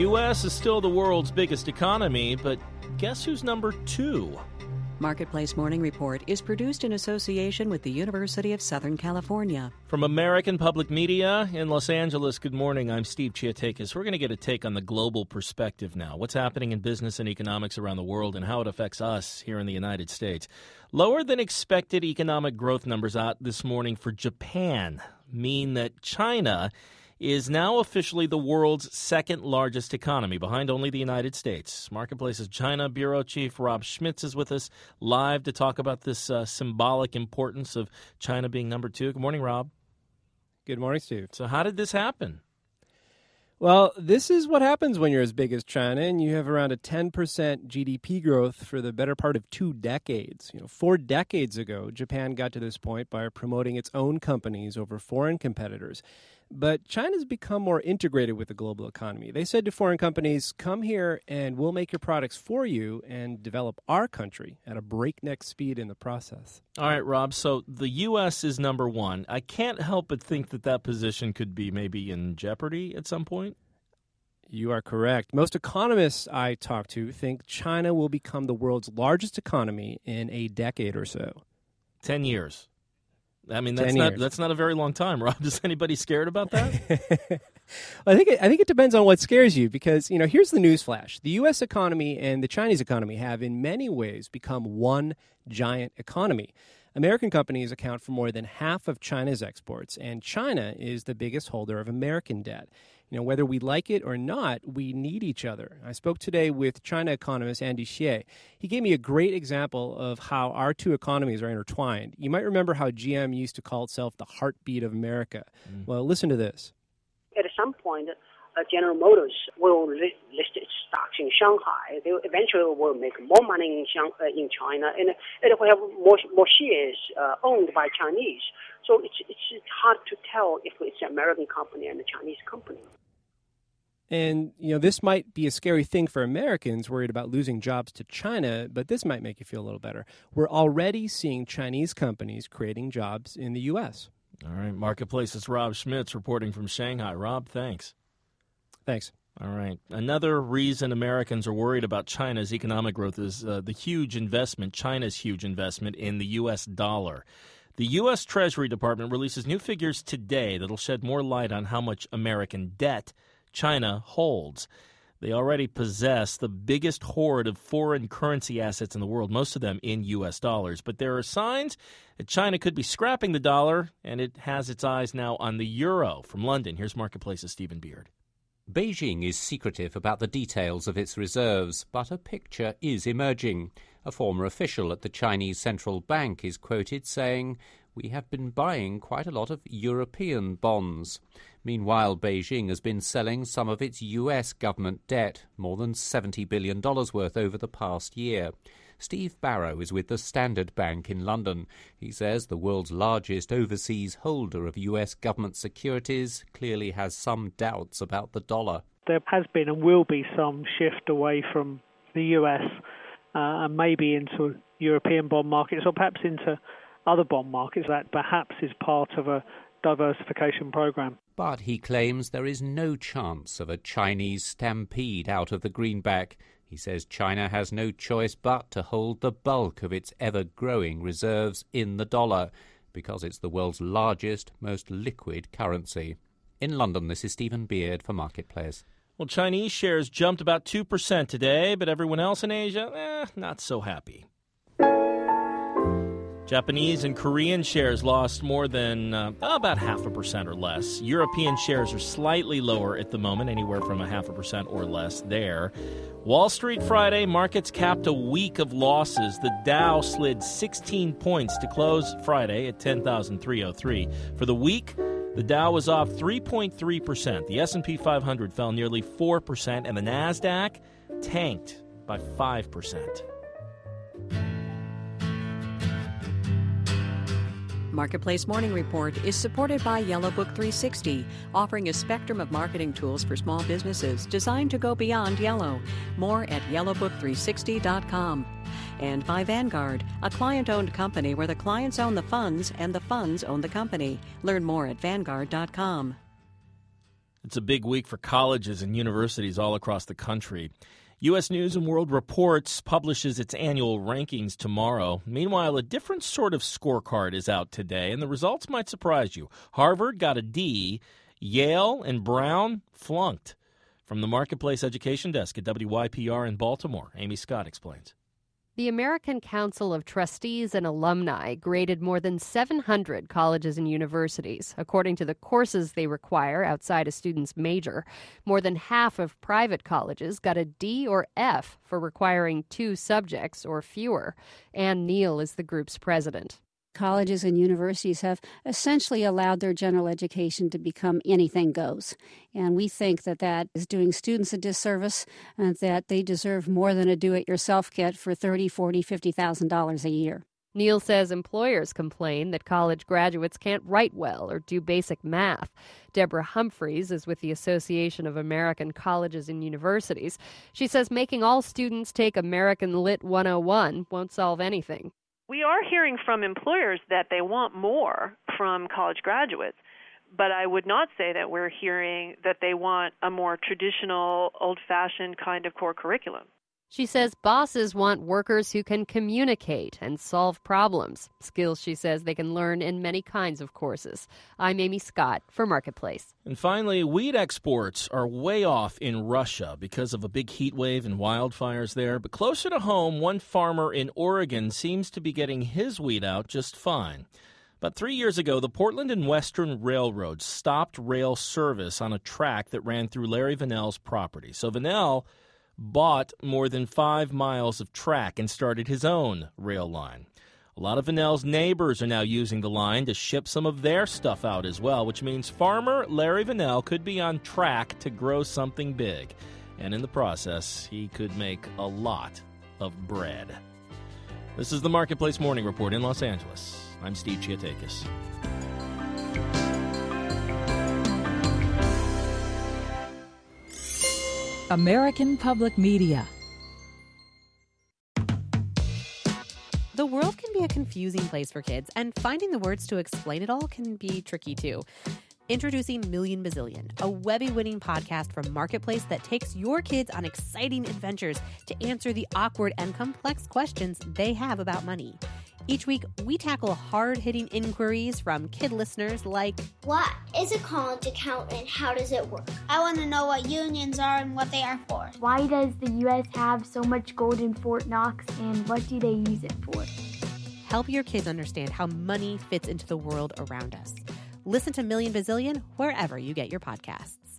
U.S. is still the world's biggest economy, but guess who's number 2? Marketplace Morning Report is produced in association with the University of Southern California. From American Public Media in Los Angeles, good morning. I'm Steve Chiatakis. We're going to get a take on the global perspective now. What's happening in business and economics around the world and how it affects us here in the United States. Lower than expected economic growth numbers out this morning for Japan mean that China is now officially the world's second largest economy, behind only the United States. Marketplace's China Bureau Chief Rob Schmitz is with us live to talk about this symbolic importance of China being number 2. Good morning, Rob. Good morning, Steve. So how did this happen? Well, this is what happens when you're as big as China and you have around a 10% GDP growth for the better part of 2 decades. 4 decades ago, Japan got to this point by promoting its own companies over foreign competitors. But China's become more integrated with the global economy. They said to foreign companies, come here and we'll make your products for you and develop our country at a breakneck speed in the process. All right, Rob, so the U.S. is number 1. I can't help but think that position could be maybe in jeopardy at some point. You are correct. Most economists I talk to think China will become the world's largest economy in a decade or so. 10 years. I mean, that's not a very long time, Rob. Is anybody scared about that? I think it depends on what scares you because, here's the news flash. The U.S. economy and the Chinese economy have in many ways become one giant economy. American companies account for more than half of China's exports, and China is the biggest holder of American debt. Whether we like it or not, we need each other. I spoke today with China economist Andy Xie. He gave me a great example of how our two economies are intertwined. You might remember how GM used to call itself the heartbeat of America. Well, listen to this. At some point, General Motors will list its stocks in Shanghai. They eventually will make more money in China, and it will have more shares owned by Chinese. So it's hard to tell if it's an American company and a Chinese company. And, this might be a scary thing for Americans worried about losing jobs to China, but this might make you feel a little better. We're already seeing Chinese companies creating jobs in the U.S. All right, Marketplace's Rob Schmitz reporting from Shanghai. Rob, thanks. Thanks. All right. Another reason Americans are worried about China's economic growth is China's huge investment in the U.S. dollar. The U.S. Treasury Department releases new figures today that'll shed more light on how much American debt China holds. They already possess the biggest hoard of foreign currency assets in the world, most of them in U.S. dollars. But there are signs that China could be scrapping the dollar, and it has its eyes now on the euro. From London, here's Marketplace's Stephen Beard. Beijing is secretive about the details of its reserves, but a picture is emerging. A former official at the Chinese Central Bank is quoted saying, "We have been buying quite a lot of European bonds." Meanwhile, Beijing has been selling some of its U.S. government debt, more than $70 billion worth over the past year. Steve Barrow is with the Standard Bank in London. He says the world's largest overseas holder of U.S. government securities clearly has some doubts about the dollar. There has been and will be some shift away from the U.S. And maybe into European bond markets or perhaps into other bond markets. That perhaps is part of a diversification program. But he claims there is no chance of a Chinese stampede out of the greenback. He says China has no choice but to hold the bulk of its ever-growing reserves in the dollar because it's the world's largest, most liquid currency. In London, this is Stephen Beard for Marketplace. Well, Chinese shares jumped about 2% today, but everyone else in Asia, not so happy. Japanese and Korean shares lost more than about 0.5% or less. European shares are slightly lower at the moment, anywhere from 0.5% or less there. Wall Street Friday, markets capped a week of losses. The Dow slid 16 points to close Friday at 10,303. For the week, the Dow was off 3.3%. The S&P 500 fell nearly 4%, and the NASDAQ tanked by 5%. Marketplace Morning Report is supported by Yellow Book 360, offering a spectrum of marketing tools for small businesses designed to go beyond yellow. More at yellowbook360.com. And by Vanguard, a client-owned company where the clients own the funds and the funds own the company. Learn more at Vanguard.com. It's a big week for colleges and universities all across the country. U.S. News & World Reports publishes its annual rankings tomorrow. Meanwhile, a different sort of scorecard is out today, and the results might surprise you. Harvard got a D. Yale and Brown flunked. From the Marketplace Education Desk at WYPR in Baltimore, Amy Scott explains. The American Council of Trustees and Alumni graded more than 700 colleges and universities, according to the courses they require outside a student's major. More than half of private colleges got a D or F for requiring 2 subjects or fewer. Ann Neal is the group's president. Colleges and universities have essentially allowed their general education to become anything goes. And we think that that is doing students a disservice and that they deserve more than a do-it-yourself kit for $30,000, $40,000, $50,000 a year. Neal says employers complain that college graduates can't write well or do basic math. Deborah Humphreys is with the Association of American Colleges and Universities. She says making all students take American Lit 101 won't solve anything. We are hearing from employers that they want more from college graduates, but I would not say that we're hearing that they want a more traditional, old-fashioned kind of core curriculum. She says bosses want workers who can communicate and solve problems, skills she says they can learn in many kinds of courses. I'm Amy Scott for Marketplace. And finally, wheat exports are way off in Russia because of a big heat wave and wildfires there. But closer to home, one farmer in Oregon seems to be getting his wheat out just fine. About 3 years ago, the Portland and Western Railroad stopped rail service on a track that ran through Larry Vanell's property. So Vanell bought more than 5 miles of track and started his own rail line. A lot of Vanell's neighbors are now using the line to ship some of their stuff out as well, which means farmer Larry Vanell could be on track to grow something big. And in the process, he could make a lot of bread. This is the Marketplace Morning Report in Los Angeles. I'm Steve Chiatakis. American Public Media. The world can be a confusing place for kids, and finding the words to explain it all can be tricky too. Introducing Million Bazillion, a Webby-winning podcast from Marketplace that takes your kids on exciting adventures to answer the awkward and complex questions they have about money. Each week, we tackle hard-hitting inquiries from kid listeners like, what is a college account and how does it work? I want to know what unions are and what they are for. Why does the U.S. have so much gold in Fort Knox and what do they use it for? Help your kids understand how money fits into the world around us. Listen to Million Bazillion wherever you get your podcasts.